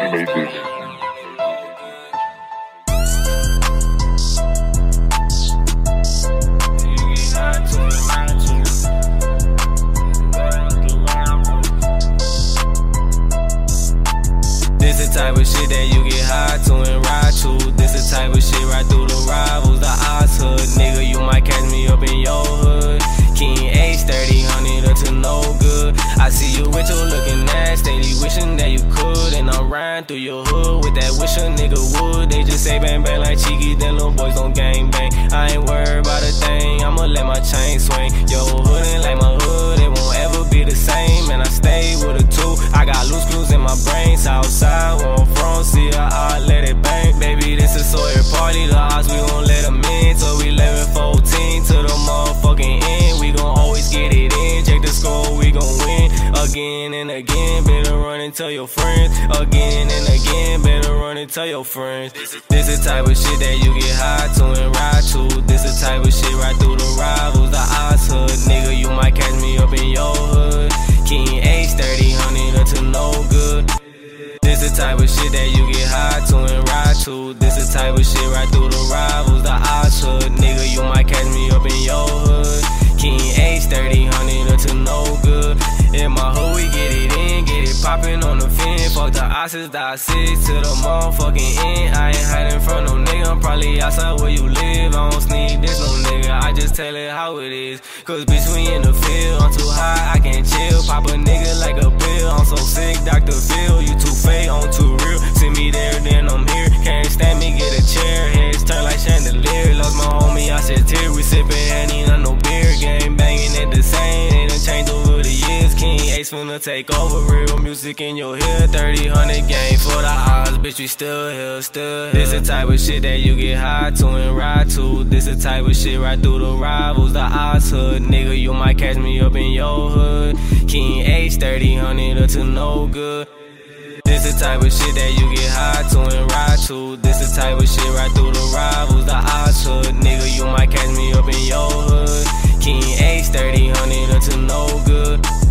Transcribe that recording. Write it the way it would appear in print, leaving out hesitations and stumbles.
made this. This the type of shit that you get high to and ride to. This the type of shit right through the rivals, the odds hood. Nigga, you might catch me up in your hood. King H 30, to no good. I see you with your looking ass, steady wishing that you could. And I'm riding through your hood with that wish a nigga would. They just say bang bang like Cheeky, then little boys don't gang bang. I ain't worried about a thing, I'ma let my chain swing. Yo, hood ain't like my hood, it won't ever be the same. And I stay with a two, I got loose screws in my brain. Southside, where I'm from, see I let it bang. Baby, this is Sawyer party, the odds we gon' let them in. So we 11-14 to the motherfucking end. We gon' always get it in, check the score, we gon' win. Again and again, better run and tell your friends. Again and again, better run and tell your friends. This the type of shit that you get high to and ride to. This the type of shit right through the rivals, the odds hood. Nigga, you might catch me up in your hood. King H 30, to no good. This the type of shit that you get high to and ride to. This the type of shit right through the rivals, the odds hood. Nigga, you might catch me up in your hood. King H 30, to no good. In my hood, we get it in, get it poppin' on the fin. Fuck the osses, die 6 to the motherfucking end. I ain't hiding from no nigga, I'm probably outside where you live. I don't sneak this no nigga, I just tell it how it is. Cause bitch, we in the field, I'm too high, I can't chill. Pop a nigga like a pill, I'm so sick, Dr. Phil. You too fake, I'm too real. Send me there, then I'm here. Can't stand me, get a chair. Heads turn like chandelier. Lost my homie, I shed tears. We sippin' Henny, not no beer. Game banging at the same, it done changed over the years. King Ace finna take over, real music in your head. 30-100 game for the odds, bitch, we still here, still here. This the type of shit that you get high to and ride to. This the type of shit right through the rivals, the odds hood. Nigga, you might catch me up in your hood. King H 30, to no good. This the type of shit that you get high to and ride to. This the type of shit right through the rivals, the odds hood. Nigga, you might catch me up in your hood. King H 30, to no good.